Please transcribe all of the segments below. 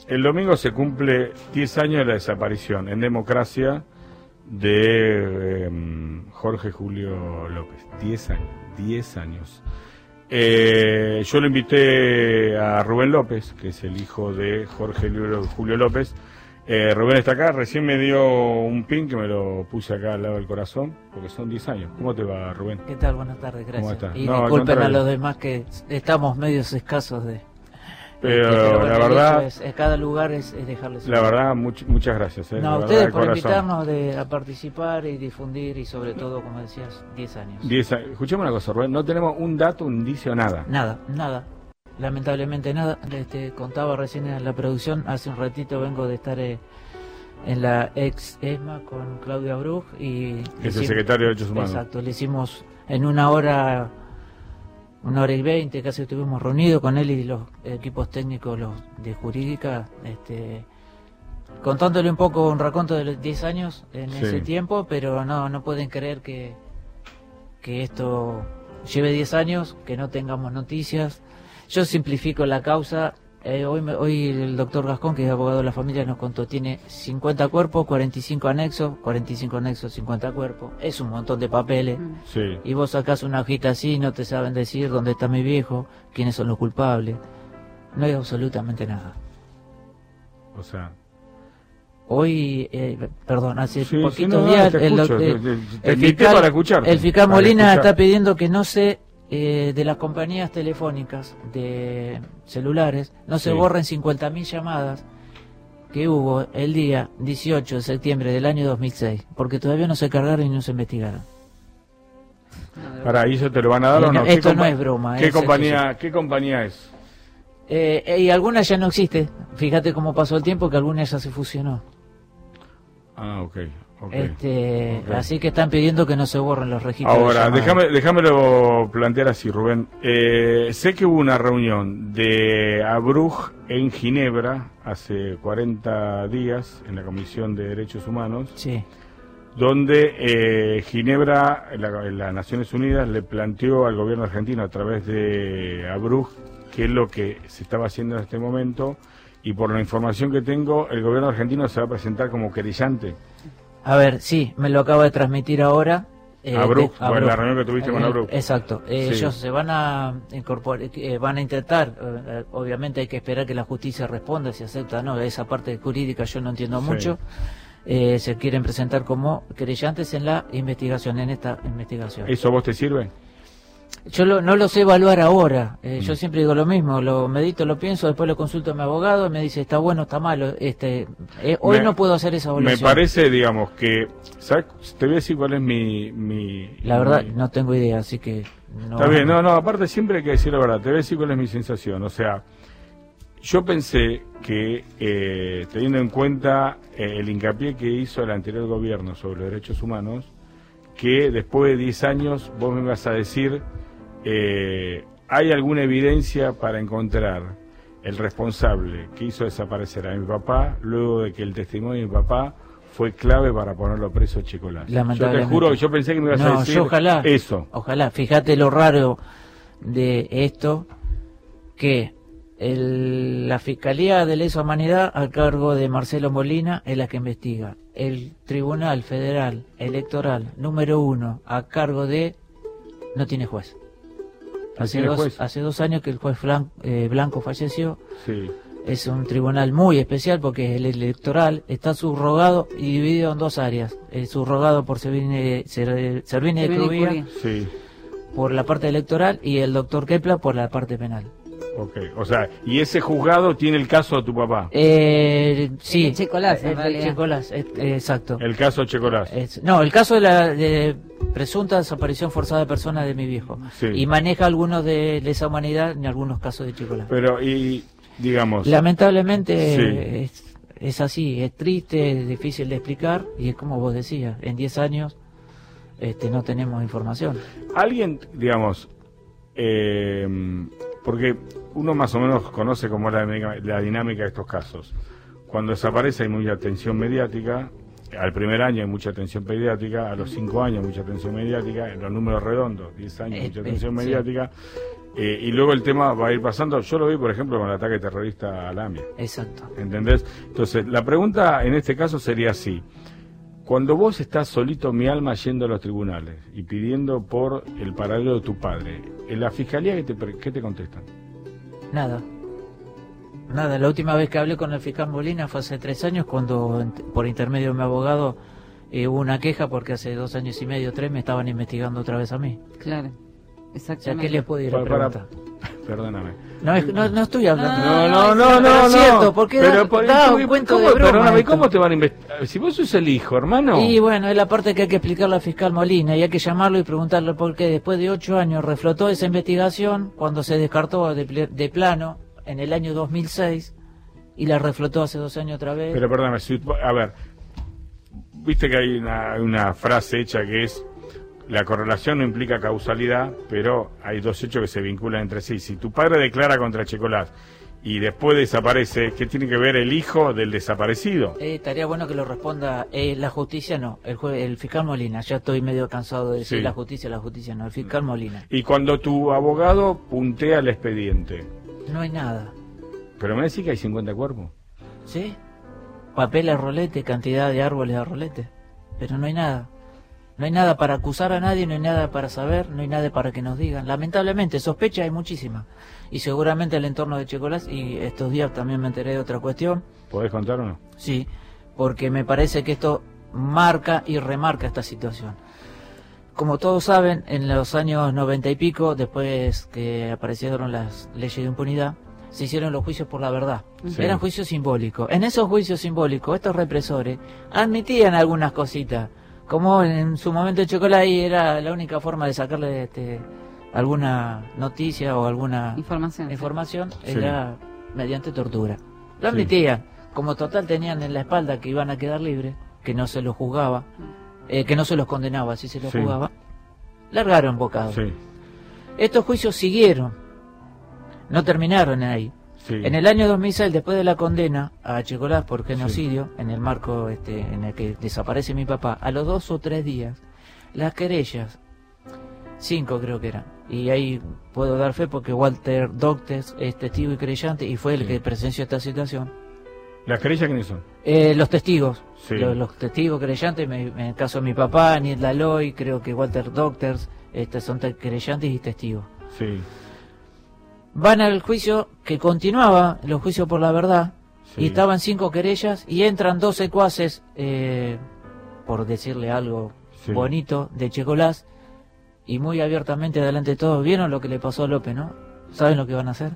El domingo se cumple 10 años de la desaparición en democracia de Jorge Julio López. 10 años. Yo lo invité a Rubén López, que es el hijo de Jorge Julio López. Rubén está acá, recién me dio un pin que me lo puse acá al lado del corazón, porque son 10 años. ¿Cómo te va, Rubén? ¿Qué tal? Buenas tardes, gracias. ¿Cómo estás? Y disculpen a los demás que estamos medios escasos de... Pero bueno, la verdad... cada lugar es dejarles... La verdad, muchas gracias. No, ustedes por invitarnos a participar y difundir y sobre todo, como decías, 10 años. 10 años. Escuchemos una cosa, Rubén, no tenemos un dato, un indicio, nada. Nada. Lamentablemente nada. Contaba recién en la producción, hace un ratito vengo de estar en la ex ESMA con Claudia Bruch y... Es el secretario de Derechos Humanos. Exacto, le hicimos en 1 hora y 20, casi estuvimos reunidos con él y los equipos técnicos los de jurídica, contándole un poco un raconto de los 10 años en ese tiempo, pero no pueden creer que esto lleve 10 años, que no tengamos noticias. Yo simplifico la causa. Hoy el doctor Gascón, que es abogado de la familia, nos contó, tiene 50 cuerpos, 45 anexos, 50 cuerpos, es un montón de papeles, y vos sacás una hojita así y no te saben decir dónde está mi viejo, quiénes son los culpables, no hay absolutamente nada. O sea... Hoy, hace poquitos días, el fiscal Molina está pidiendo que no se... de las compañías telefónicas de celulares no se borren 50.000 llamadas que hubo el día 18 de septiembre del año 2006, porque todavía no se cargaron y no se investigaron. ¿Para eso te lo van a dar o no? Esto no es broma. ¿Qué compañía es? Y algunas ya no existe. Fíjate cómo pasó el tiempo, que algunas ya se fusionó. Ah, ok. Así que están pidiendo que no se borren los registros. Ahora, déjamelo plantear así, Rubén. Sé que hubo una reunión de Abruch en Ginebra hace 40 días en la Comisión de Derechos Humanos, donde Ginebra, las Naciones Unidas, le planteó al gobierno argentino a través de Abruch qué es lo que se estaba haciendo en este momento, y por la información que tengo, el gobierno argentino se va a presentar como querellante. A ver, sí, me lo acaba de transmitir ahora. Abruch, la reunión que tuviste con Abruch. Exacto. Ellos se van a incorporar, van a intentar, obviamente hay que esperar que la justicia responda si acepta o no. Esa parte jurídica yo no entiendo mucho. Se quieren presentar como querellantes en la investigación, en esta investigación. ¿Eso a vos te sirve? Yo no lo sé evaluar ahora. Yo siempre digo lo mismo, lo medito, lo pienso, después lo consulto a mi abogado y me dice está bueno, está malo. Hoy no puedo hacer esa evaluación. Me parece, digamos, que... ¿sabes? Te voy a decir cuál es mi... La verdad, no tengo idea, así que... No. Está bien, aparte siempre hay que decir la verdad. Te voy a decir cuál es mi sensación. O sea, yo pensé que, teniendo en cuenta el hincapié que hizo el anterior gobierno sobre los derechos humanos, que después de 10 años vos me vas a decir... ¿hay alguna evidencia para encontrar el responsable que hizo desaparecer a mi papá, luego de que el testimonio de mi papá fue clave para ponerlo preso a Chicolás? Yo te juro que yo pensé que me ibas a decir eso. Ojalá, fíjate lo raro de esto, que la Fiscalía de Lesa Humanidad, a cargo de Marcelo Molina, es la que investiga. El Tribunal Federal Electoral número 1, a cargo de... no tiene juez. Hace 2 años que el juez Blanco falleció. Es un tribunal muy especial porque el electoral está subrogado y dividido en 2 áreas. El subrogado por Servini de Crubía por la parte electoral y el doctor Kepler por la parte penal. O sea, ¿y ese juzgado tiene el caso de tu papá? Sí. El Checolás, exacto. El caso Checolás. El caso de la presunta desaparición forzada de personas de mi viejo. Y maneja algunos de Lesa Humanidad en algunos casos de Checolás. Pero, y digamos... Lamentablemente es así, es triste, es difícil de explicar, y es como vos decías, en 10 años no tenemos información. Alguien, digamos... porque uno más o menos conoce cómo es la dinámica de estos casos. Cuando desaparece hay mucha atención mediática, al primer año hay mucha atención mediática, a los 5 años mucha atención mediática, en los números redondos, 10 años mucha atención mediática, y luego el tema va a ir pasando. Yo lo vi, por ejemplo, con el ataque terrorista a la AMIA. Exacto. ¿Entendés? Entonces, la pregunta en este caso sería así. Cuando vos estás solito, mi alma, yendo a los tribunales y pidiendo por el paradero de tu padre, ¿en la fiscalía qué te contestan? Nada. Nada, la última vez que hablé con el fiscal Molina fue hace 3 años, cuando por intermedio de mi abogado hubo una queja porque hace 2 años y medio, 3, me estaban investigando otra vez a mí. Claro, O exactamente. sea, ¿qué le puedo ir a preguntar? Perdóname. No estoy hablando. No, es cierto, porque da un cuento de broma. Perdóname, esto. ¿cómo te van a investigar? Si vos sos el hijo, hermano. Y bueno, es la parte que hay que explicarle al fiscal Molina, y hay que llamarlo y preguntarle por qué después de 8 años reflotó esa investigación cuando se descartó de plano en el año 2006 y la reflotó hace 2 años otra vez. Pero perdóname, a ver, viste que hay una frase hecha que es: la correlación no implica causalidad, pero hay 2 hechos que se vinculan entre sí. Si tu padre declara contra Checolás y después desaparece, ¿qué tiene que ver el hijo del desaparecido? Estaría bueno que lo responda la justicia, no, el fiscal Molina. Ya estoy medio cansado de decir Sí. la justicia no, el fiscal Molina. Y cuando tu abogado puntea el expediente, No hay nada, pero me decís que hay 50 cuerpos. ¿sí? Papeles rolete, cantidad de árboles de rolete, pero no hay nada. No hay nada para acusar a nadie, no hay nada para saber, no hay nada para que nos digan. Lamentablemente, sospecha hay muchísima. Y seguramente el entorno de Checolás, y estos días también me enteré de otra cuestión. ¿Podés contar o no? Sí, porque me parece que esto marca y remarca esta situación. Como todos saben, en los años 90 y pico, después que aparecieron las leyes de impunidad, se hicieron los juicios por la verdad. Sí. Eran juicios simbólicos. En esos juicios simbólicos, estos represores admitían algunas cositas. Como en su momento Chocolate era la única forma de sacarle alguna noticia o alguna información Sí. era mediante tortura. Lo Sí. admitían. Como total tenían en la espalda que iban a quedar libres, que no se los juzgaba, que no se los condenaba, si se los Sí. juzgaba, largaron bocados. Sí, Estos juicios siguieron, no terminaron ahí. sí. En el año 2006, después de la condena a Checolás por genocidio, en el marco en el que desaparece mi papá, a los 2 o 3 días, las querellas, 5 creo que eran, y ahí puedo dar fe porque Walter Doctes es testigo y creyente y fue el Sí. que presenció esta situación. ¿Las querellas quiénes son? Los testigos, Sí. los testigos creyentes, en el caso de mi papá, Niel Laloy, creo que Walter Docters, son creyentes y testigos. Sí, Van al juicio que continuaba, los juicios por la verdad, sí. y estaban 5 querellas y entran 2 secuaces, por decirle algo Sí. bonito, de Checolás, y muy abiertamente delante de todos. ¿Vieron lo que le pasó a López, no? ¿Saben lo que van a hacer?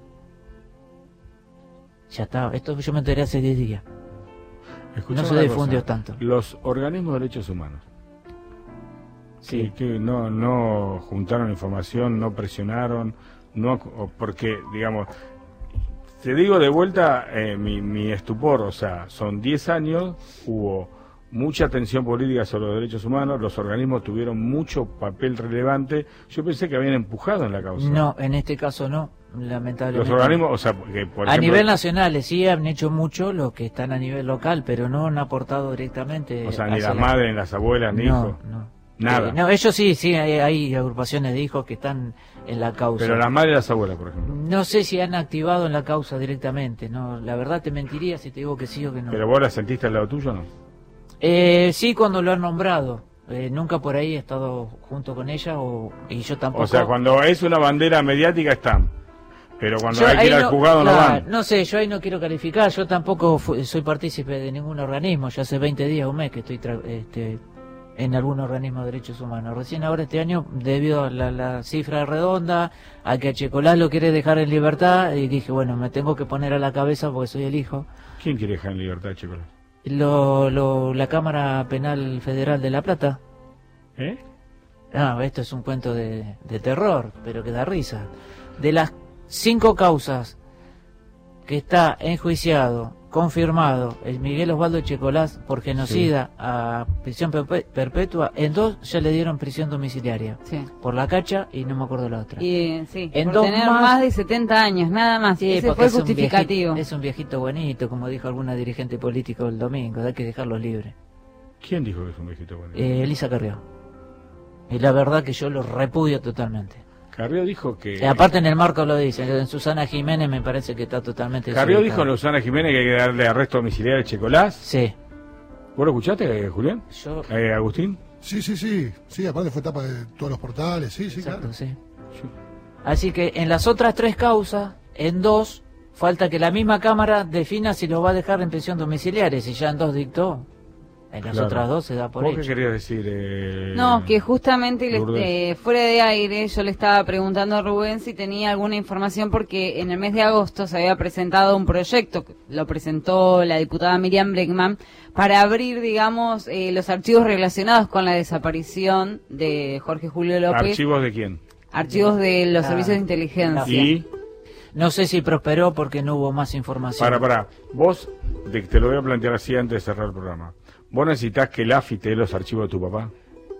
Ya está, esto yo me enteré hace 10 días. Escuchá No se una difundió cosa. tanto. Los organismos de derechos humanos, Sí. que no juntaron información, no presionaron, porque, digamos, te digo de vuelta mi estupor, o sea, son 10 años, hubo mucha atención política sobre los derechos humanos, los organismos tuvieron mucho papel relevante. Yo pensé que habían empujado en la causa. No, en este caso no, lamentablemente. Los organismos, o sea, que por a ejemplo, nivel nacional sí han hecho mucho los que están a nivel local, pero no han aportado directamente. o sea, ni hacia las madres, ni las abuelas, ni hijos. No. Nada. No, ellos sí, hay agrupaciones de hijos que están en la causa. Pero las madres y las abuelas, por ejemplo. No sé si han activado en la causa directamente, no, la verdad te mentiría si te digo que sí o que no. ¿Pero vos la sentiste al lado tuyo o no? Sí, cuando lo han nombrado. Nunca por ahí he estado junto con ella y yo tampoco. O sea, cuando es una bandera mediática están. Pero cuando Yo hay que ahí ir al juzgado no claro, van. no sé, yo ahí no quiero calificar, yo tampoco soy partícipe de ningún organismo, ya hace 20 días, un mes que estoy en algún organismo de derechos humanos. Recién ahora este año, debido a la cifra redonda, a que a Checolás lo quiere dejar en libertad, y dije, bueno, me tengo que poner a la cabeza porque soy el hijo. ¿Quién quiere dejar en libertad, chicos? La Cámara Penal Federal de La Plata. ¿Eh? Esto es un cuento de terror, pero que da risa. De las 5 causas que está enjuiciado, confirmado, el Miguel Osvaldo Checolás por genocida a prisión perpetua, en 2 ya le dieron prisión domiciliaria. Sí. Por la cacha y no me acuerdo la otra. Y sí, En por 2 tener más- más de 70 años, nada más. Sí, Ese porque fue el es un justificativo. viejito- es un viejito bonito, como dijo alguna dirigente político el domingo, hay que dejarlo libre. ¿Quién dijo que es un viejito bonito? Elisa Carrió. Y la verdad que yo lo repudio totalmente. Carrió dijo que... aparte en el marco lo dice, en Susana Jiménez me parece que está totalmente... Carrió dijo desubicado. en Susana Jiménez que hay que darle arresto domiciliario a Checolás. Sí. ¿Vos lo escuchaste, Julián? Yo... Agustín. Sí, aparte fue tapa de todos los portales, sí, Exacto, claro. sí. Así que en las otras 3 causas, en 2, falta que la misma Cámara defina si lo va a dejar en prisión domiciliaria, si ya en 2 dictó, en las Claro. otras 2 se da por ¿Vos qué hecho. querías decir? No, que justamente Lourdes. fuera de aire yo le estaba preguntando a Rubén si tenía alguna información porque en el mes de agosto se había presentado un proyecto, lo presentó la diputada Miriam Bregman, para abrir, digamos, los archivos relacionados con la desaparición de Jorge Julio López, ¿Archivos de quién? archivos de los Ah, servicios de inteligencia. Y... No sé si prosperó porque no hubo más información. Para, vos, te lo voy a plantear así antes de cerrar el programa. ¿Vos necesitas que el AFI te dé los archivos de tu papá?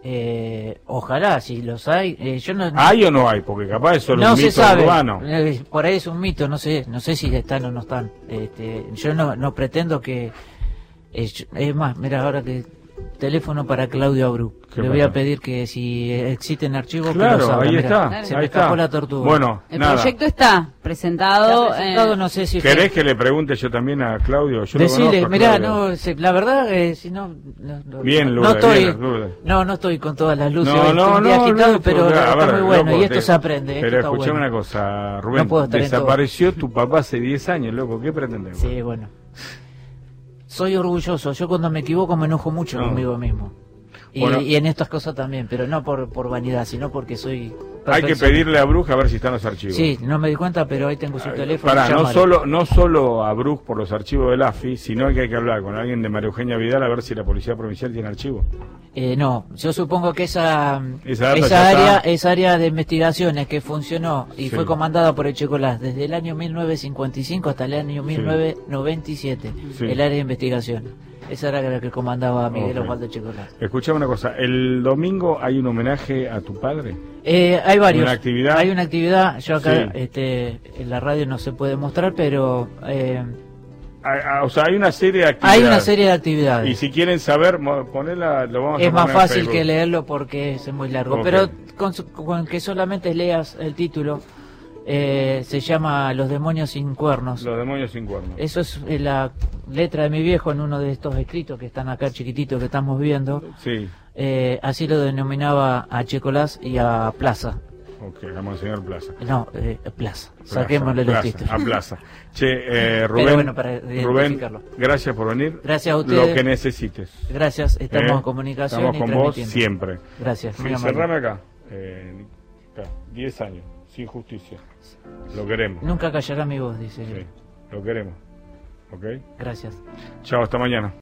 Ojalá, si los hay. Yo no, ¿Hay o no hay? Porque capaz es solo no un se mito sabe. urbano. Por ahí es un mito, no sé si están o no están. Yo no pretendo que... es más, mira, ahora que... Teléfono para Claudio Abreu. ¿Qué Le voy pasa? a pedir que si existen archivos, que Claro, los abra. ahí Mirá, está. se ahí me está. escapó la tortuga. Bueno, El nada. proyecto está presentado. Está presentado, no sé si... ¿Querés que le pregunte yo también a Claudio? Yo lo Decile, conozco a mirá, Claudio. la verdad, si no... Bien, no Lourdes, estoy, bien, Lourdes. no estoy con todas las luces, No, hoy, no, estoy un día no, agitado, no, pero a está ver, muy bueno, loco, y esto se aprende. Pero esto está escuchame bueno. una cosa, Rubén, No puedo estar en todo. desapareció tu papá hace 10 años, loco, ¿qué pretendemos? Sí, bueno. Soy orgulloso, yo cuando me equivoco me enojo mucho No. conmigo mismo. Bueno. Y en estas cosas también, pero no por vanidad, sino porque soy... Hay que perfeccionista. pedirle a Bruja a ver si están los archivos. Sí, no me di cuenta, pero ahí tengo su teléfono. Pará, llámalo. no solo a Bruj por los archivos del AFI, sino que hay que hablar con alguien de María Eugenia Vidal a ver si la Policía Provincial tiene archivo. No, yo supongo que esa Esa data ya está. esa área de investigaciones que funcionó y Sí. fue comandada por Echecolás desde el año 1955 hasta el año 1997, Sí. el área de investigación. Esa era la que comandaba Miguel Ok. Osvaldo Echecolás. Escuchame una cosa, ¿el domingo hay un homenaje a tu padre? Hay varios. ¿Una actividad? Hay una actividad, yo acá Sí. en la radio no se puede mostrar, pero O sea, hay una serie de actividades. hay una serie de actividades. Y si quieren saber, ponela, lo vamos a Es más poner en fácil Facebook. que leerlo porque es muy largo, Ok. pero con que solamente leas el título, se llama Los demonios sin cuernos. Los demonios sin cuernos. Eso es la letra de mi viejo en uno de estos escritos que están acá chiquititos que estamos viendo. Sí, Así lo denominaba a Checolás y a Plaza. ok, vamos a enseñar Plaza. No, Plaza. Saquémosle los Plaza, títulos. a Plaza. Che, Rubén, bueno, para Rubén, identificarlo. gracias por venir. Gracias a ustedes. Lo que necesites. Gracias, estamos ¿eh? en comunicación Estamos y con vos transmitiendo. siempre. Gracias. muy amable. Cerrame acá. Acá, 10 años, sin justicia. Lo queremos. Nunca callará mi voz, dice. Sí, lo queremos. ¿Ok? Gracias. Chao, hasta mañana.